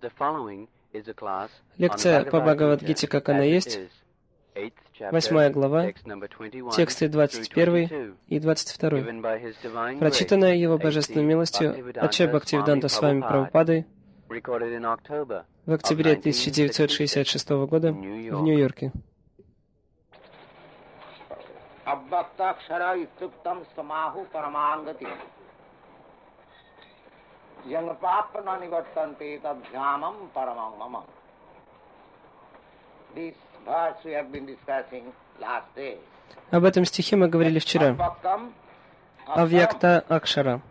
Лекция по Бхагавад-гите, как она есть, 8 глава, тексты 21 и 22, прочитанная Его Божественной милостью Ачарья Бхактивиданта Свами Прабхупадой в октябре 1966 года в Нью-Йорке. Об этом стихе мы говорили вчера. Авьякта Акшара.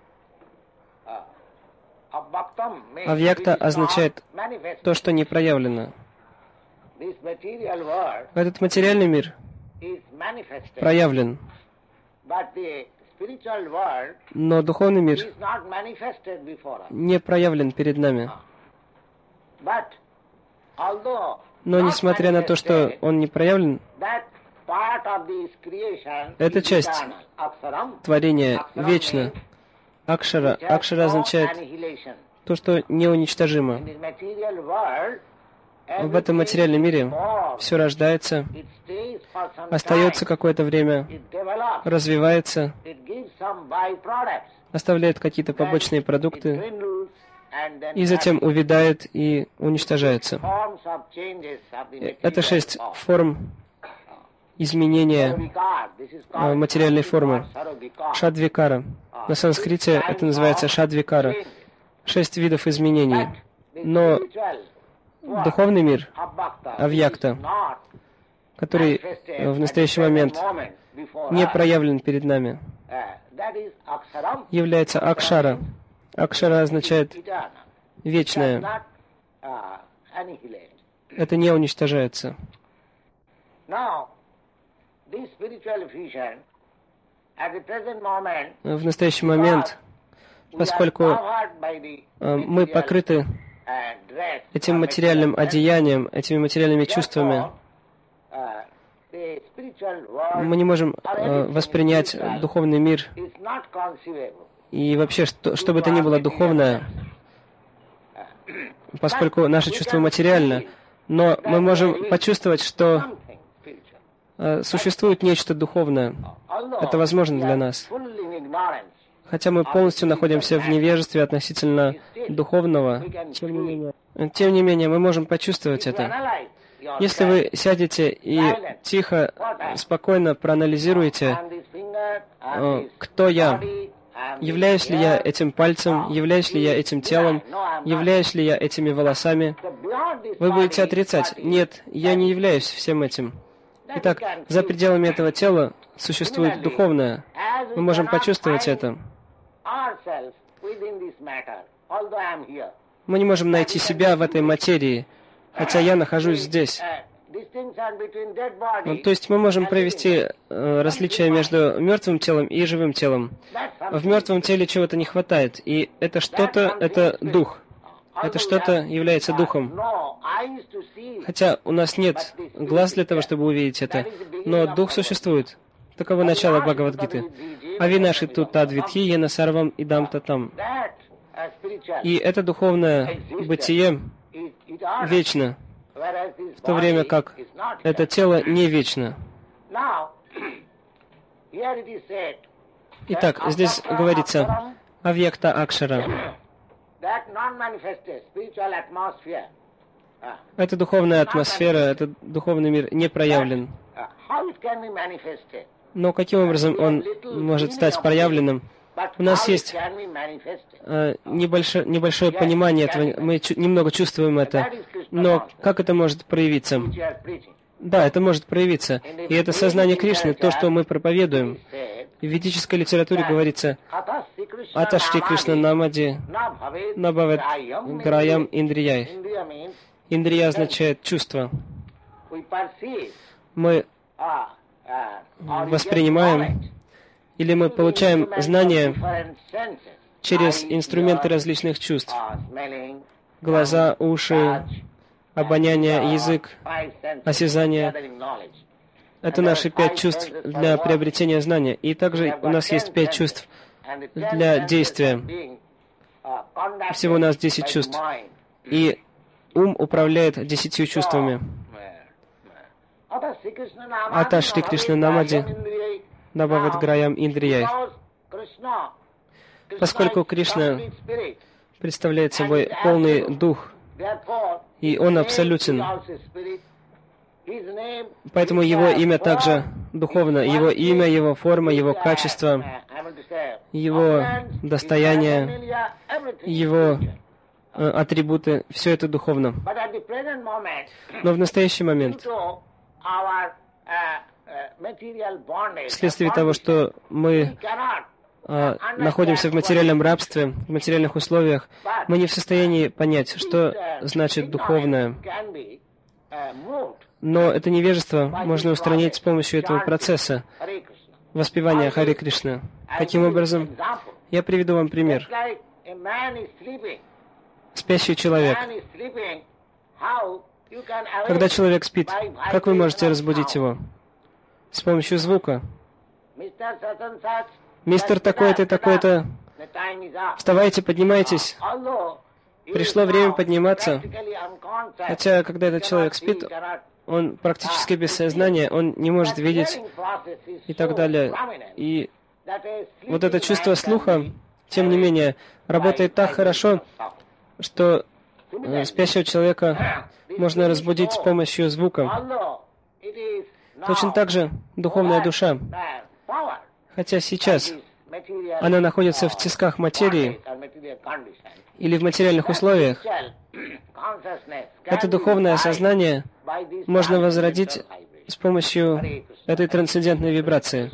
Авьякта означает то, что не проявлено. Этот материальный мир проявлен, но духовный мир не проявлен перед нами. Но несмотря на то, что он не проявлен, эта часть творения вечна. Акшара. Акшара означает то, что неуничтожимо. В этом материальном мире все рождается, остается какое-то время, развивается, оставляет какие-то побочные продукты, и затем увядает и уничтожается. Это 6 форм изменения материальной формы. Шадвикара. На санскрите это называется шадвикара. 6 видов изменений. Но духовный мир, авьякта, который в настоящий момент не проявлен перед нами, является акшара. Акшара означает вечное. Это не уничтожается. В настоящий момент, поскольку мы покрыты этим материальным одеянием, этими материальными чувствами, мы не можем воспринять духовный мир и вообще, что бы то ни было духовное, поскольку наше чувство материально, но мы можем почувствовать, что существует нечто духовное. Это возможно для нас. Хотя мы полностью находимся в невежестве относительно духовного, тем не менее, мы можем почувствовать это. Если вы сядете и тихо, спокойно проанализируете, кто я, являюсь ли я этим пальцем, являюсь ли я этим телом, являюсь ли я этими волосами, вы будете отрицать: нет, я не являюсь всем этим. Итак, за пределами этого тела существует духовное. Мы можем почувствовать это. Мы не можем найти себя в этой материи, хотя я нахожусь здесь. То есть мы можем провести различие между мертвым телом и живым телом. В мертвом теле чего-то не хватает, и это что-то, это дух. Это что-то является духом. Хотя у нас нет глаз для того, чтобы увидеть это, но дух существует. Таково начало Бхагавад-гиты. Авинаши тут тадвитхи ена сарвам идам татам. И это духовное бытие вечно, в то время как это тело не вечно. Итак, здесь говорится авьякта акшара. Это духовная атмосфера, это духовный мир не проявлен. Но каким образом он может стать проявленным? У нас есть небольшое понимание этого, мы немного чувствуем это, но как это может проявиться? Да, это может проявиться. И это сознание Кришны, то, что мы проповедуем. В ведической литературе говорится «Ата Шри Кришна Намади Набавет Граям Индрияй». Индрия означает чувство. Мы воспринимаем или мы получаем знания через инструменты различных чувств. Глаза, уши, обоняние, язык, осязание. Это наши 5 чувств для приобретения знания. И также у нас есть 5 чувств для действия. Всего у нас 10 чувств. И ум управляет 10 чувствами. Ата Шри Кришна Намади добавит Граям Индрияй. Поскольку Кришна представляет собой полный дух, и Он абсолютен, поэтому Его имя также духовно. Его имя, Его форма, Его качество, Его достояние, Его атрибуты, все это духовно. Но в настоящий момент, вследствие того, что мы находимся в материальном рабстве, в материальных условиях, мы не в состоянии понять, что значит духовное. Но это невежество можно устранить с помощью этого процесса воспевания Харе Кришна. Каким образом? Я приведу вам пример. Спящий человек. Когда человек спит, как вы можете разбудить его? С помощью звука. Мистер такой-то, такой-то, вставайте, поднимайтесь. Пришло время подниматься. Хотя, когда этот человек спит, он практически без сознания, он не может видеть и так далее. И вот это чувство слуха, тем не менее, работает так хорошо, что спящего человека можно разбудить с помощью звука. Точно так же духовная душа. Хотя сейчас она находится в тисках материи или в материальных условиях, это духовное сознание можно возродить с помощью этой трансцендентной вибрации.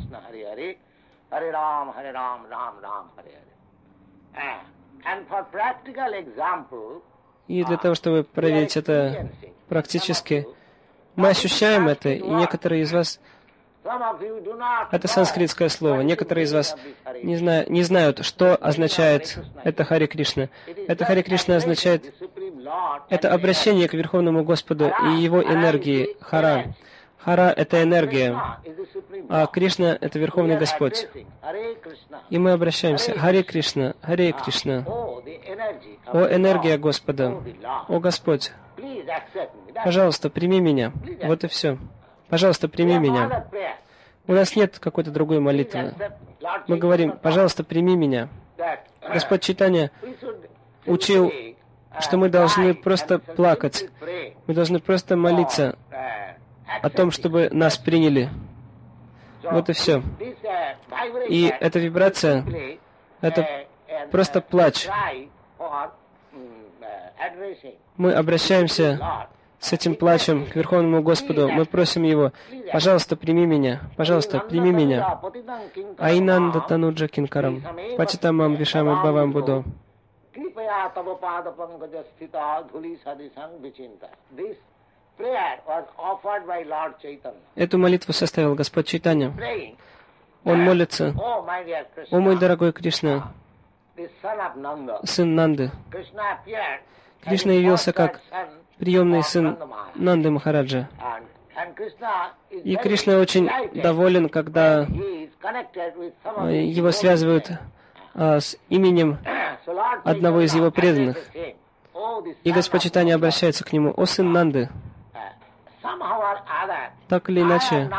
И для того, чтобы проверить это практически, мы ощущаем это, и некоторые из вас... Это санскритское слово. Некоторые из вас не знают, что означает это Харе Кришна. Это Харе Кришна означает это обращение к Верховному Господу и Его энергии. Хара. Хара — это энергия, а Кришна — это Верховный Господь. И мы обращаемся. Харе Кришна, Харе Кришна. О энергия Господа, о Господь, пожалуйста, прими меня. Вот и все. Пожалуйста, прими меня. У нас нет какой-то другой молитвы. Мы говорим, пожалуйста, прими меня. Господь Чайтанья учил, что мы должны просто плакать. Мы должны просто молиться о том, чтобы нас приняли. Вот и все. И эта вибрация, это просто плач. Мы обращаемся с этим плачем к Верховному Господу. Мы просим Его, пожалуйста, прими меня, пожалуйста, прими меня. Айнанда Тануджа Кинкарам, Пачитамам Вишамы Бавам Будо. Эту молитву составил Господь Чайтанья. Он молится: «О мой дорогой Кришна, сын Нанды». Кришна явился как приемный сын Нанды Махараджа. И Кришна очень доволен, когда его связывают с именем одного из его преданных. И Господь Чайтанья обращается к нему: «О сын Нанды, так или иначе,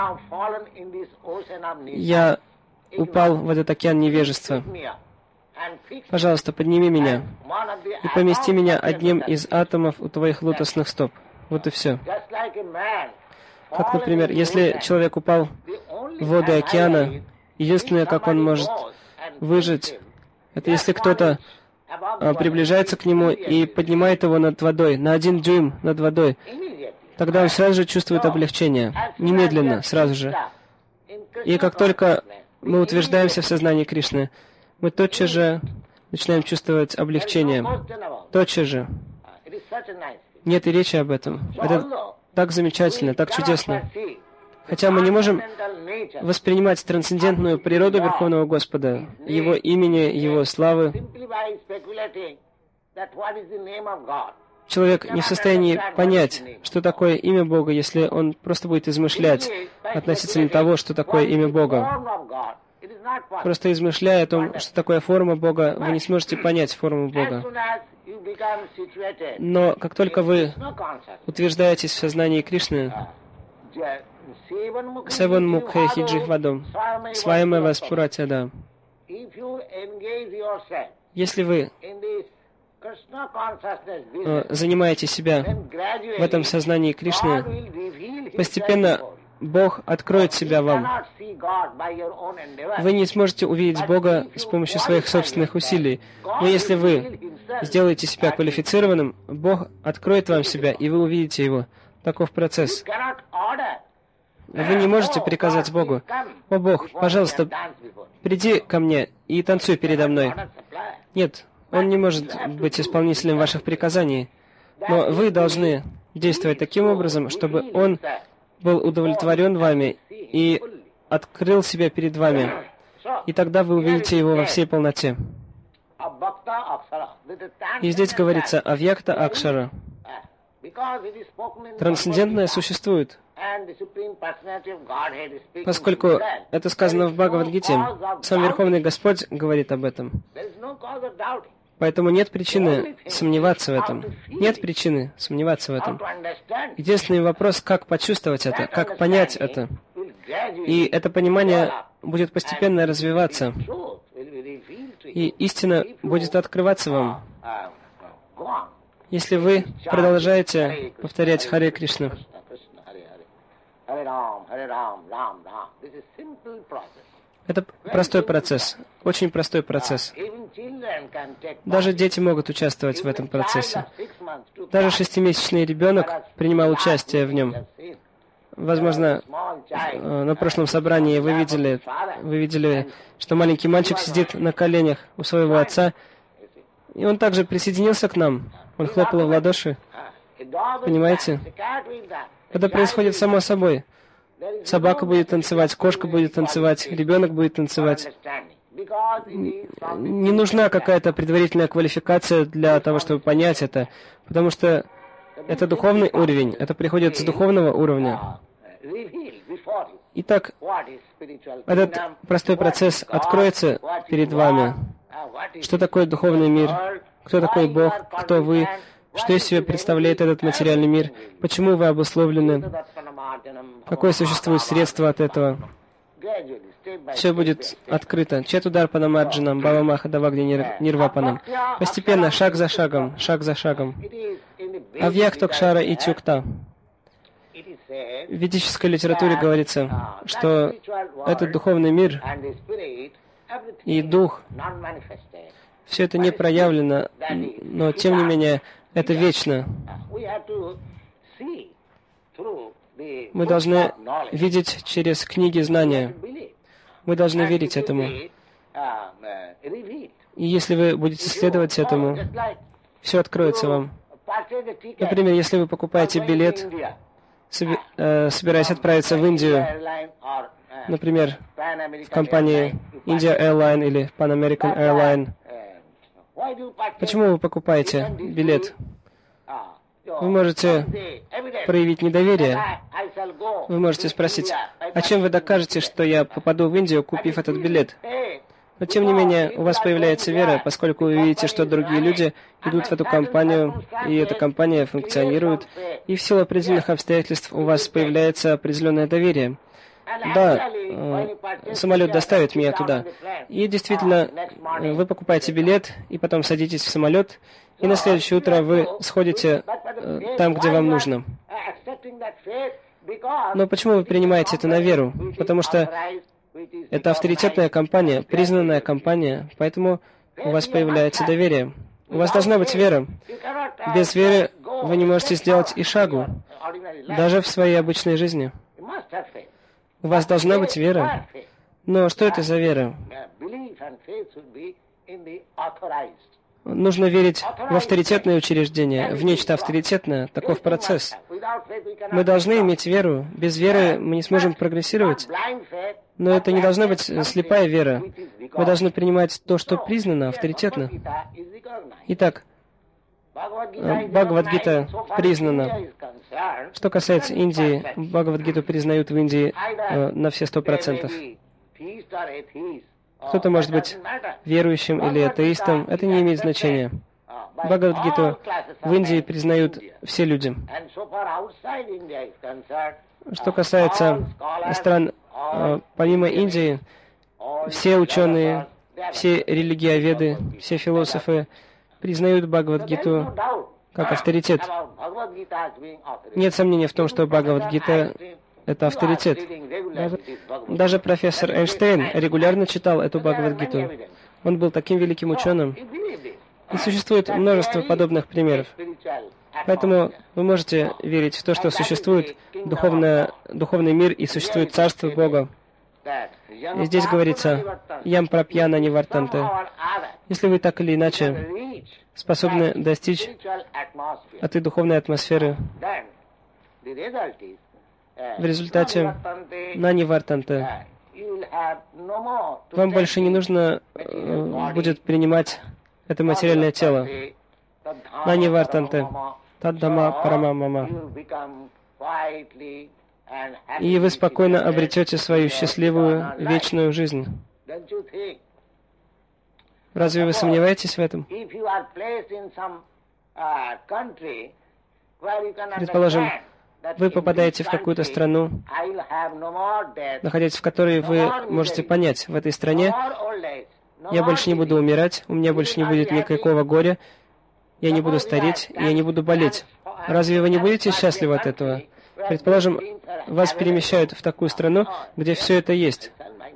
я упал в этот океан невежества. Пожалуйста, подними меня и помести меня одним из атомов у твоих лотосных стоп». Вот и все. Как, например, если человек упал в воды океана, единственное, как он может выжить, это если кто-то приближается к нему и поднимает его над водой, на 1 дюйм над водой, тогда он сразу же чувствует облегчение, немедленно, сразу же. И как только мы утверждаемся в сознании Кришны, мы тотчас же начинаем чувствовать облегчение. Тотчас же. Нет и речи об этом. Это так замечательно, так чудесно. Хотя мы не можем воспринимать трансцендентную природу Верховного Господа, Его имени, Его славы. Человек не в состоянии понять, что такое имя Бога, если он просто будет измышлять относительно того, что такое имя Бога. Просто измышляя о том, что такое форма Бога, вы не сможете понять форму Бога. Но как только вы утверждаетесь в сознании Кришны, Севан Мукхе Хиджихвадом, Сваямева Спуратяда, если вы занимаете себя в этом сознании Кришны, постепенно Бог откроет себя вам. Вы не сможете увидеть Бога с помощью своих собственных усилий. Но если вы сделаете себя квалифицированным, Бог откроет вам себя, и вы увидите Его. Таков процесс. Вы не можете приказать Богу: «О Бог, пожалуйста, приди ко мне и танцуй передо мной». Нет, Он не может быть исполнителем ваших приказаний. Но вы должны действовать таким образом, чтобы Он был удовлетворен вами и открыл себя перед вами. И тогда вы увидите Его во всей полноте. И здесь говорится «Авьякта Акшара». Трансцендентное существует. Поскольку это сказано в Бхагавад-гите, сам Верховный Господь говорит об этом. Поэтому нет причины сомневаться в этом. Нет причины сомневаться в этом. Единственный вопрос, как почувствовать это, как понять это. И это понимание будет постепенно развиваться. И истина будет открываться вам. Если вы продолжаете повторять Харе Кришна. Это простой процесс, очень простой процесс. Даже дети могут участвовать в этом процессе. Даже 6-месячный ребенок принимал участие в нем. Возможно, на прошлом собрании вы видели, что маленький мальчик сидит на коленях у своего отца, и он также присоединился к нам. Он хлопал в ладоши. Понимаете? Это происходит само собой. Собака будет танцевать, кошка будет танцевать, ребенок будет танцевать. Не нужна какая-то предварительная квалификация для того, чтобы понять это, потому что это духовный уровень, это приходит с духовного уровня. Итак, этот простой процесс откроется перед вами. Что такое духовный мир? Кто такой Бог? Кто вы? Что из себя представляет этот материальный мир? Почему вы обусловлены? Какое существует средство от этого? Все будет открыто. Четударпана Марджанам, Бавамаха Давагни Нирвапанам. Постепенно, шаг за шагом, шаг за шагом. Авьяктокшара и Тюкта. В ведической литературе говорится, что этот духовный мир и дух, все это не проявлено, но тем не менее это вечно. Мы должны видеть через книги знания. Мы должны верить этому. И если вы будете следовать этому, все откроется вам. Например, если вы покупаете билет, собираясь отправиться в Индию, например, в компании India Airline или Pan American Airline, почему вы покупаете билет? Вы можете проявить недоверие. Вы можете спросить: а чем вы докажете, что я попаду в Индию, купив этот билет? Но тем не менее, у вас появляется вера, поскольку вы видите, что другие люди идут в эту компанию, и эта компания функционирует, и в силу определенных обстоятельств у вас появляется определенное доверие. Да, самолет доставит меня туда. И действительно, вы покупаете билет, и потом садитесь в самолет, и на следующее утро вы сходите там, где вам нужно. Но почему вы принимаете это на веру? Потому что это авторитетная компания, признанная компания, поэтому у вас появляется доверие. У вас должна быть вера. Без веры вы не можете сделать и шагу, даже в своей обычной жизни. У вас должна быть вера. Но что это за вера? Нужно верить в авторитетное учреждение, в нечто авторитетное. Таков процесс. Мы должны иметь веру. Без веры мы не сможем прогрессировать. Но это не должна быть слепая вера. Мы должны принимать то, что признано, авторитетно. Итак, Бхагавад-гита признана. Что касается Индии, Бхагавад-гиту признают в Индии на все 100%. Кто-то может быть верующим или атеистом, это не имеет значения. Бхагавад-гиту в Индии признают все люди. Что касается стран помимо Индии, все ученые, все религиоведы, все философы признают Бхагавад-гиту как авторитет. Нет сомнения в том, что Бхагавад-гита — это авторитет. Даже профессор Эйнштейн регулярно читал эту Бхагавад-гиту. Он был таким великим ученым. И существует множество подобных примеров. Поэтому вы можете верить в то, что существует духовный мир и существует Царство Бога. И здесь говорится «Ям прапьяна нивартанте». Если вы так или иначе способны достичь этой духовной атмосферы, в результате на нивартанте вам больше не нужно будет принимать это материальное тело. На нивартанте. Таддама парамамама. И вы спокойно обретете свою счастливую вечную жизнь. Разве вы сомневаетесь в этом? Предположим, вы попадаете в какую-то страну, находясь в которой вы можете понять, в этой стране я больше не буду умирать, у меня больше не будет никакого горя, я не буду стареть, и я не буду болеть. Разве вы не будете счастливы от этого? Предположим, вас перемещают в такую страну, где все это есть.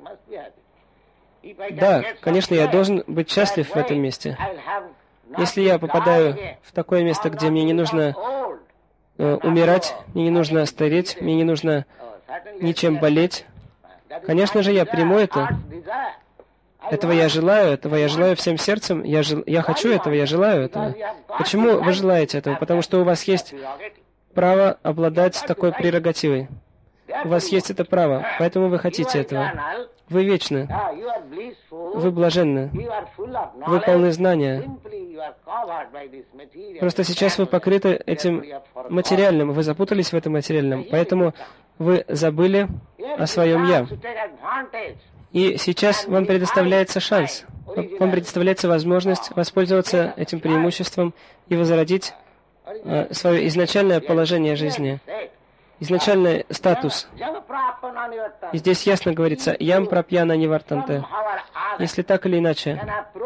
Да, конечно, я должен быть счастлив в этом месте. Если я попадаю в такое место, где мне не нужно умирать, мне не нужно стареть, мне не нужно ничем болеть, конечно же, я приму это. Этого я желаю всем сердцем, я хочу этого, я желаю этого. Почему вы желаете этого? Потому что у вас есть право обладать такой прерогативой. У вас есть это право, поэтому вы хотите этого. Вы вечны. Вы блаженны. Вы полны знания. Просто сейчас вы покрыты этим материальным, вы запутались в этом материальном, поэтому вы забыли о своем «я». И сейчас вам предоставляется шанс, вам предоставляется возможность воспользоваться этим преимуществом и возродить свое изначальное положение жизни, изначальный статус. И здесь ясно говорится «Ям прапьяна нивартанте». Если так или иначе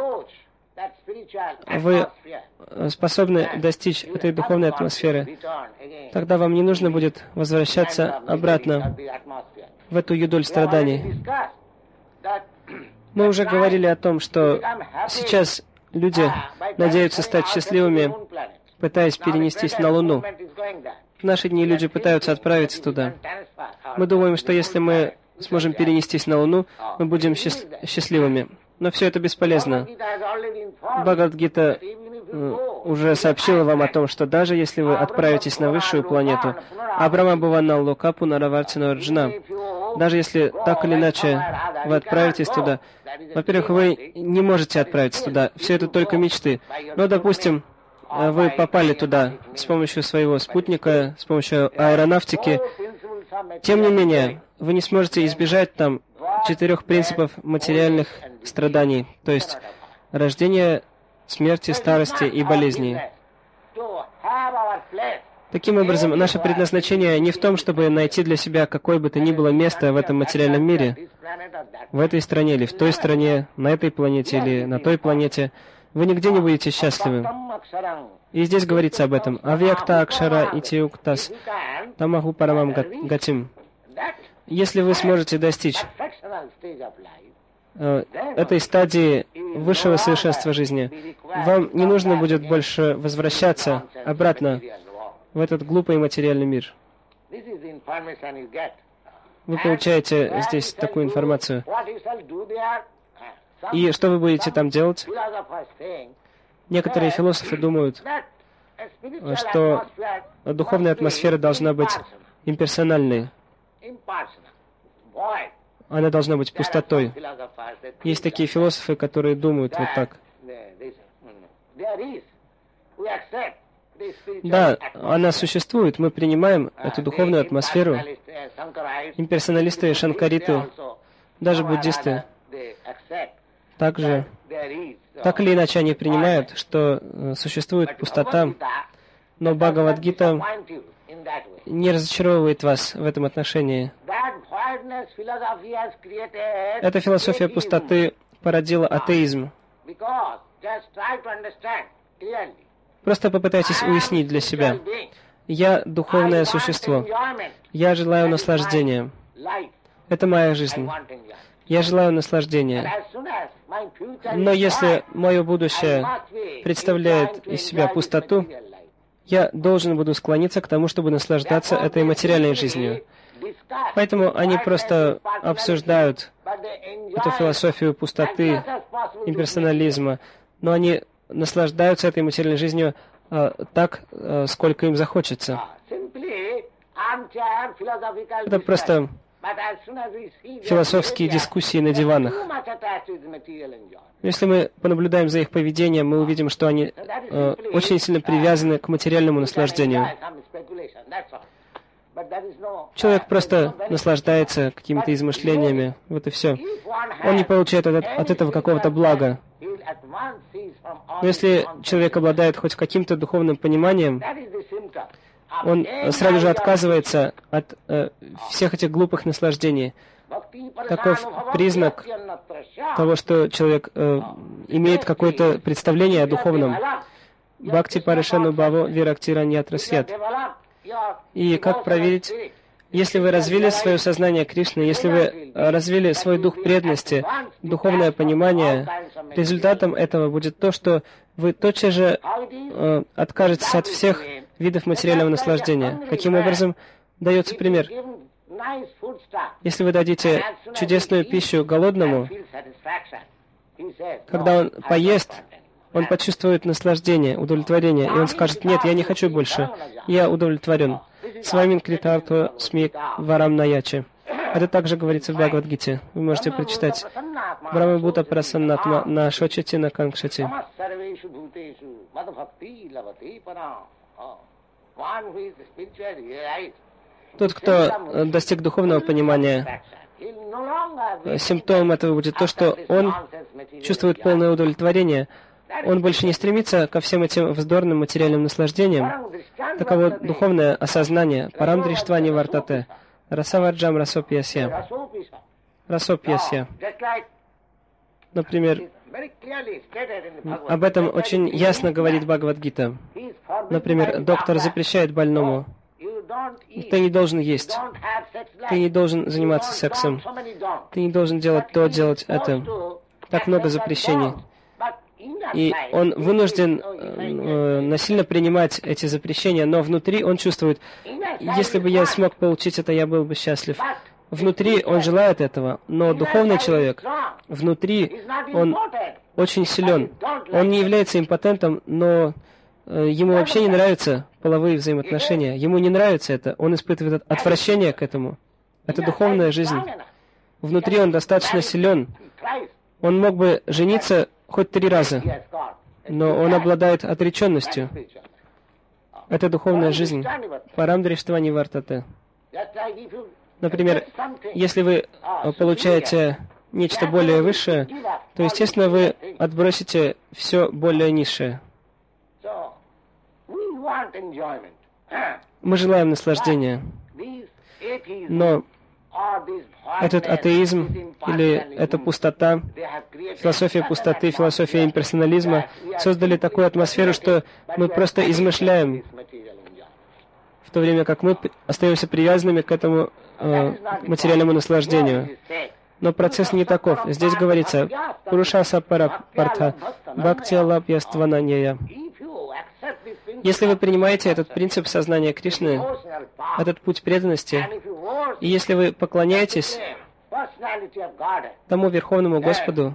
вы способны достичь этой духовной атмосферы, тогда вам не нужно будет возвращаться обратно в эту юдоль страданий. Мы уже говорили о том, что сейчас люди надеются стать счастливыми, пытаясь перенестись на Луну. В наши дни люди пытаются отправиться туда. Мы думаем, что если мы сможем перенестись на Луну, мы будем счастливыми. Но все это бесполезно. Бхагавад-гита уже сообщила вам о том, что даже если вы отправитесь на высшую планету, Абрама Бхавана Локапу Наравартина Арджуна, даже если так или иначе вы отправитесь туда, во-первых, вы не можете отправиться туда, все это только мечты. Но, допустим, вы попали туда с помощью своего спутника, с помощью аэронавтики. Тем не менее, вы не сможете избежать там 4 принципов материальных страданий, то есть рождения, смерти, старости и болезней. Таким образом, наше предназначение не в том, чтобы найти для себя какое бы то ни было место в этом материальном мире, в этой стране или в той стране, на этой планете или на той планете. Вы нигде не будете счастливы. И здесь говорится об этом. Авьякта акшара итиуктас тамаху парамам гатим. Если вы сможете достичь этой стадии высшего совершенства жизни, вам не нужно будет больше возвращаться обратно в этот глупый материальный мир. Вы получаете здесь такую информацию. И что вы будете там делать? Некоторые философы думают, что духовная атмосфера должна быть имперсональной. Она должна быть пустотой. Есть такие философы, которые думают вот так. Да, она существует, мы принимаем эту духовную атмосферу. Имперсоналисты, шанкариты, даже буддисты также Так или иначе они принимают, что существует пустота, но Бхагавад-гита не разочаровывает вас в этом отношении. Эта философия пустоты породила атеизм. Просто попытайтесь уяснить для себя. Я духовное существо. Я желаю наслаждения. Это моя жизнь. Я желаю наслаждения. Но если мое будущее представляет из себя пустоту, я должен буду склониться к тому, чтобы наслаждаться этой материальной жизнью. Поэтому они просто обсуждают эту философию пустоты, имперсонализма, но они наслаждаются этой материальной жизнью так, сколько им захочется. Это просто философские дискуссии на диванах. Если мы понаблюдаем за их поведением, мы увидим, что они очень сильно привязаны к материальному наслаждению. Человек просто наслаждается какими-то измышлениями, вот и все. Он не получает от этого какого-то блага. Но если человек обладает хоть каким-то духовным пониманием, он сразу же отказывается от всех этих глупых наслаждений. Таков признак того, что человек имеет какое-то представление о духовном. Бхакти паришану бхаво вирактира ньятрасьят. И как проверить, если вы развили свое сознание Кришны, если вы развили свой дух преданности, духовное понимание, результатом этого будет то, что вы тотчас же откажетесь от всех видов материального наслаждения. Каким образом? Дается пример. Если вы дадите чудесную пищу голодному, когда он поест, он почувствует наслаждение, удовлетворение, и он скажет: «Нет, я не хочу больше, я удовлетворен». Свамин критарту смик варам наячи. Это также говорится в Бхагавад-гите. Вы можете прочитать. Брахмабхута прасаннатма на шочати на канкшати. Тот, кто достиг духовного понимания, симптомом этого будет то, что он чувствует полное удовлетворение. Он больше не стремится ко всем этим вздорным материальным наслаждениям. Таково духовное осознание. Парам дриштвани вартате. Расаварджам расопьясья. Расопьясья. Например, об этом очень ясно говорит Бхагавад-гита. Например, доктор запрещает больному: ты не должен есть, ты не должен заниматься сексом, ты не должен делать то, делать это. Так много запрещений. И он вынужден насильно принимать эти запрещения, но внутри он чувствует: если бы я смог получить это, я был бы счастлив. Внутри он желает этого, но духовный человек, внутри он очень силен. Он не является импотентом, но ему вообще не нравятся половые взаимоотношения. Ему не нравится это. Он испытывает отвращение к этому. Это духовная жизнь. Внутри он достаточно силен. Он мог бы жениться хоть 3 раза, но он обладает отреченностью. Это духовная жизнь. Парам дриштвани вартате. Например, если вы получаете нечто более высшее, то, естественно, вы отбросите все более низшее. Мы желаем наслаждения, но этот атеизм или эта пустота, философия пустоты, философия имперсонализма создали такую атмосферу, что мы просто измышляем, в то время как мы остаемся привязанными к этому материальному наслаждению. Но процесс не таков. Здесь говорится: «Пуруша сапара партха бхактия лапьяствананья». Если вы принимаете этот принцип сознания Кришны, этот путь преданности, и если вы поклоняетесь тому Верховному Господу,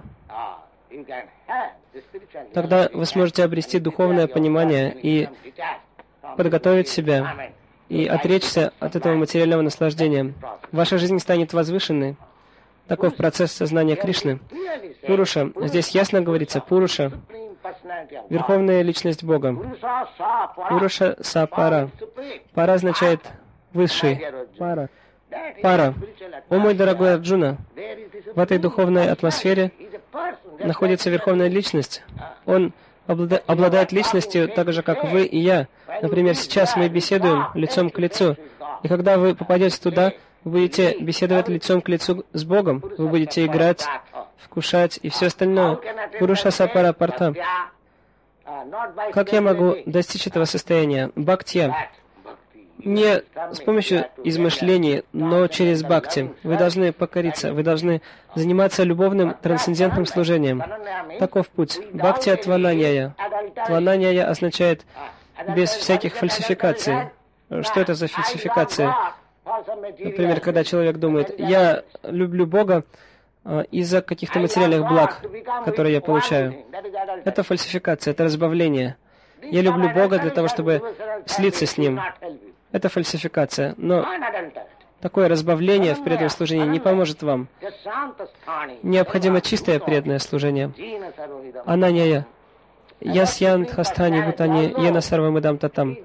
тогда вы сможете обрести духовное понимание и подготовить себя, и отречься от этого материального наслаждения. Ваша жизнь станет возвышенной. Таков процесс сознания Кришны. Пуруша. Здесь ясно говорится: Пуруша — Верховная Личность Бога. Пуруша Сапара. Пара означает высший. Пара. О мой дорогой Арджуна, в этой духовной атмосфере находится Верховная Личность. Он обладает личностью так же, как вы и я. Например, сейчас мы беседуем лицом к лицу. И когда вы попадете туда, вы будете беседовать лицом к лицу с Богом. Вы будете играть, вкушать и все остальное. Пуруша Сапара Парта. Как я могу достичь этого состояния? Бхактия. Не с помощью измышлений, но через бхакти. Вы должны покориться, вы должны заниматься любовным трансцендентным служением. Таков путь. Бхакти твананьяя. Твананьяя означает без всяких фальсификаций. Что это за фальсификация? Например, когда человек думает, я люблю Бога из-за каких-то материальных благ, которые я получаю. Это фальсификация, это разбавление. Я люблю Бога для того, чтобы слиться с Ним. Это фальсификация. Но такое разбавление в преданном служении не поможет вам. Необходимо чистое преданное служение. Ананьяя. Ясьян Хастани Бутани Ена Сарвамидам Татам.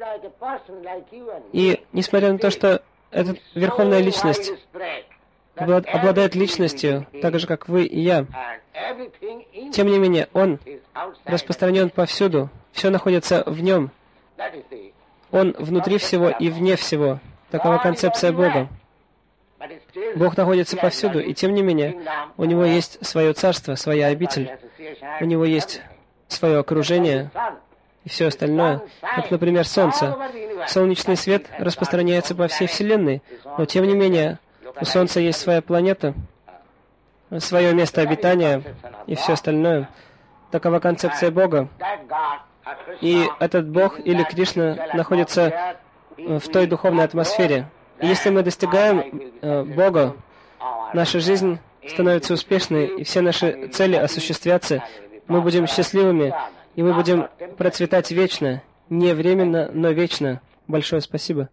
И несмотря на то, что эта Верховная Личность обладает личностью, так же, как вы и я, тем не менее, Он распространен повсюду, все находится в Нем. Он внутри всего и вне всего. Такова концепция Бога. Бог находится повсюду, и тем не менее, у Него есть свое царство, своя обитель. У Него есть свое окружение и все остальное. Как, например, Солнце. Солнечный свет распространяется по всей Вселенной, но тем не менее, у Солнца есть своя планета, свое место обитания и все остальное. Такова концепция Бога. И этот Бог или Кришна находится в той духовной атмосфере. И если мы достигаем Бога, наша жизнь становится успешной, и все наши цели осуществятся, мы будем счастливыми, и мы будем процветать вечно, не временно, но вечно. Большое спасибо.